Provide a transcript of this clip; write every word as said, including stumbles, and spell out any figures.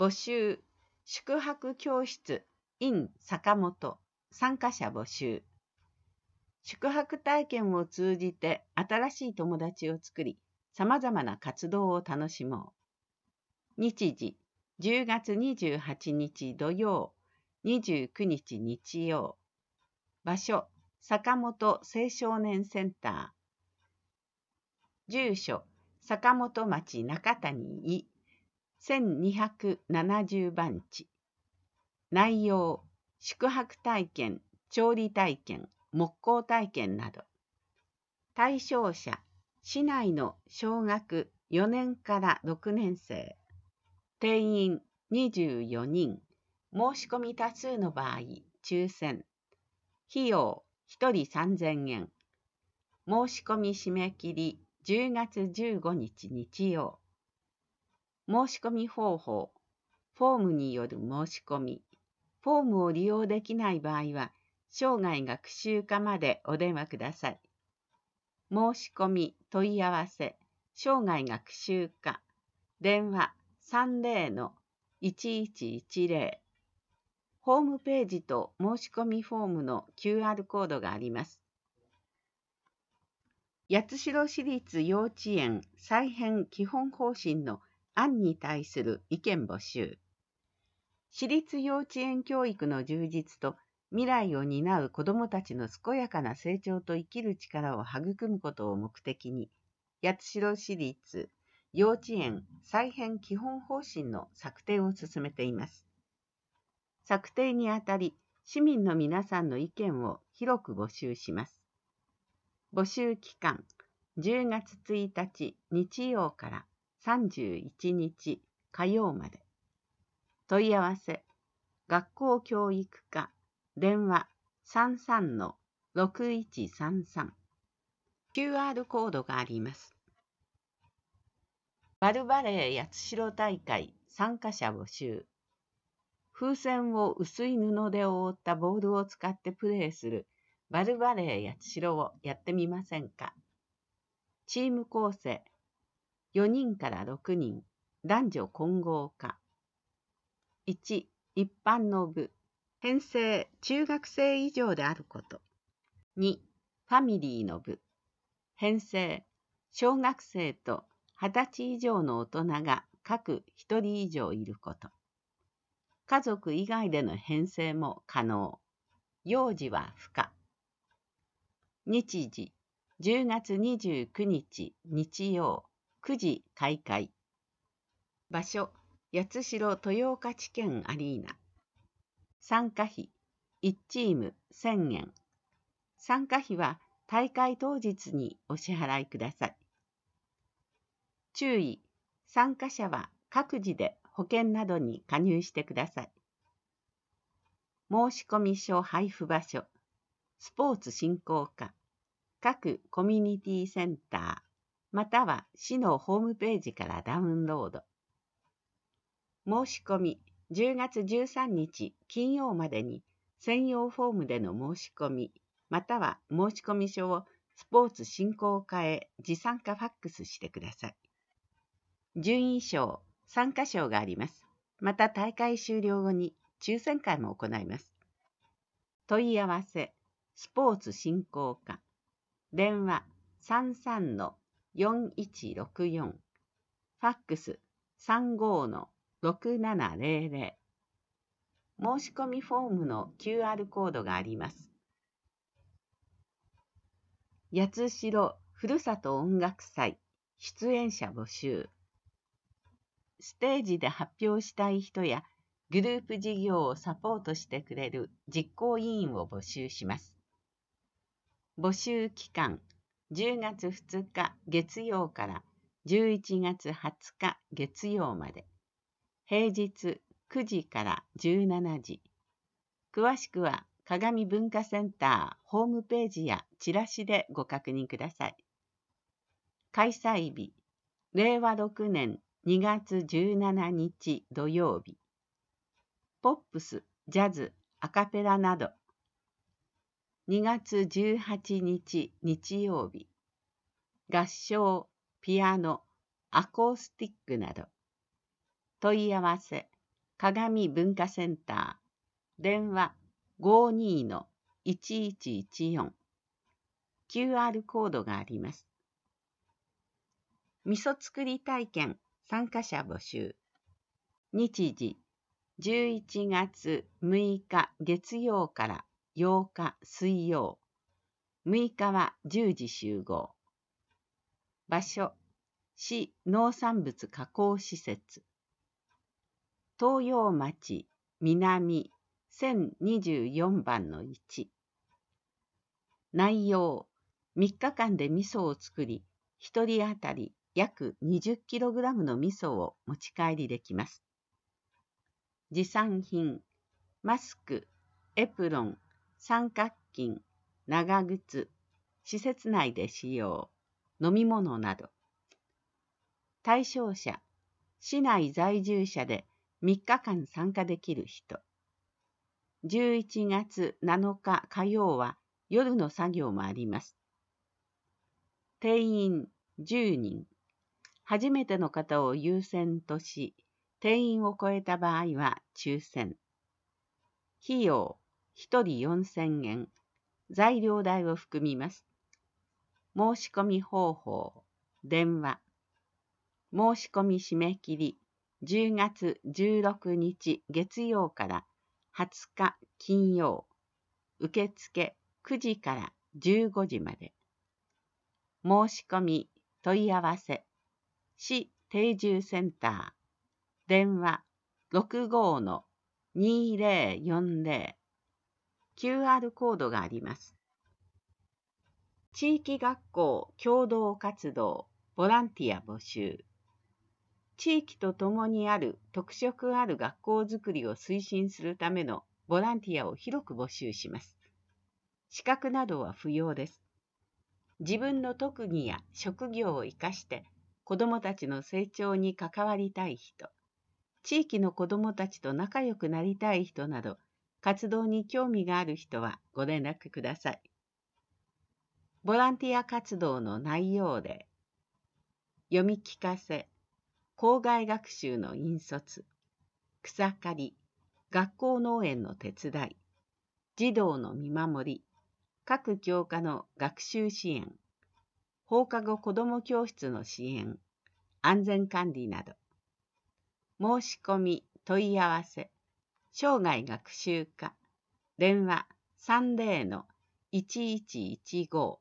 募集、宿泊教室 in 坂本、参加者募集。宿泊体験を通じて新しい友達を作り、さまざまな活動を楽しもう。日時、じゅうがつにじゅうはちにち土曜、にじゅうくにち日曜。場所、坂本青少年センター。住所、坂本町中谷いせんにひゃくななじゅうばんち。内容、宿泊体験、調理体験、木工体験など。対象者、市内の小学よねんからろくねん生。定員にじゅうよにん。申し込み多数の場合、抽選。費用、ひとりさんぜんえん。申し込み締め切り、じゅうがつじゅうごにち日曜。申し込み方法、フォームによる申し込み。フォームを利用できない場合は、生涯学習課までお電話ください。申し込み問い合わせ、生涯学習課、電話 さんぜろのいちいちいちぜろ。ホームページと申し込みフォームの キューアール コードがあります。八代市立幼稚園再編基本方針の案に対する意見募集。私立幼稚園教育の充実と未来を担う子どもたちの健やかな成長と生きる力を育むことを目的に、八代市立幼稚園再編基本方針の策定を進めています。策定にあたり、市民の皆さんの意見を広く募集します。募集期間、じゅうがつついたち日曜からさんじゅういちにち火曜まで。問い合わせ、学校教育課、電話 さんさんのろくいちさんさん。キューアール コードがあります。バルバレー八代大会参加者募集。風船を薄い布で覆ったボールを使ってプレーするバルバレー八代をやってみませんか。チーム構成、よにんからろくにん、男女混合化。いち、一般の部、編成中学生以上であること。に、ファミリーの部、編成小学生とはたち以上の大人が各ひとり以上いること。家族以外での編成も可能。幼児は不可。日時、じゅうがつにじゅうくにち日曜、くじ開会。場所、八代豊岡地検アリーナ。参加費、いちチームせんえん。参加費は大会当日にお支払いください。注意、参加者は各自で保険などに加入してください。申込書配布場所、スポーツ振興課、各コミュニティセンター、または市のホームページからダウンロード。申し込み、じゅうがつじゅうさんにち金曜までに専用フォームでの申し込み、または申込書をスポーツ振興課へ持参かファックスしてください。順位賞、参加賞があります。また大会終了後に抽選会も行います。問い合わせ、スポーツ振興課、電話 さんさんのよんいちろくよん、ファックス さんごのろくななぜろぜろ。申し込みフォームの キューアール コードがあります。八代ふるさと音楽祭出演者募集。ステージで発表したい人やグループ事業をサポートしてくれる実行委員を募集します。募集期間、じゅうがつふつか月曜からじゅういちがつはつか月曜まで。平日くじからじゅうしちじ。詳しくは鏡文化センターホームページやチラシでご確認ください。開催日、れいわろくねんにがつじゅうしちにち土曜日。ポップス、ジャズ、アカペラなど。にがつじゅうはちにち日曜日。合唱、ピアノ、アコースティックなど。問い合わせ、 鏡文化センター、電話 ごーにーのいちいちいちよん。キューアール コードがあります。味噌作り体験参加者募集。日時じゅういちがつむいか月曜からようか水曜。むいかはじゅうじ集合。場所市農産物加工施設。東洋町南せんにじゅうよんばんのいち。内容みっかかんで味噌を作り、ひとり当たり約 にじゅっキログラム の味噌を持ち帰りできます。持参品、マスク、エプロン、三角巾、長靴、施設内で使用、飲み物など。対象者、市内在住者でみっかかん参加できる人。じゅういちがつなのか火曜は夜の作業もあります。定員じゅうにん。初めての方を優先とし、定員を超えた場合は抽選。費用ひとりよんせんえん。材料代を含みます。申し込み方法、電話。申し込み締め切りじゅうがつじゅうろくにち月曜からはつか金曜。受付くじからじゅうごじまで。申し込み問い合わせ市定住センター電話 ろくごーのにーぜろよんぜろ。キューアール コードがあります。地域学校共同活動ボランティア募集。地域とともにある特色ある学校づくりを推進するためのボランティアを広く募集します。資格などは不要です。自分の特技や職業を生かして子どもたちの成長に関わりたい人、地域の子どもたちと仲良くなりたい人など、活動に興味がある人はご連絡ください。ボランティア活動の内容で、読み聞かせ、校外学習の引率、草刈り、学校農園の手伝い、児童の見守り、各教科の学習支援、放課後子ども教室の支援、安全管理など。申し込み、問い合わせ、生涯学習課、電話 さんぜろのいちいちいちご。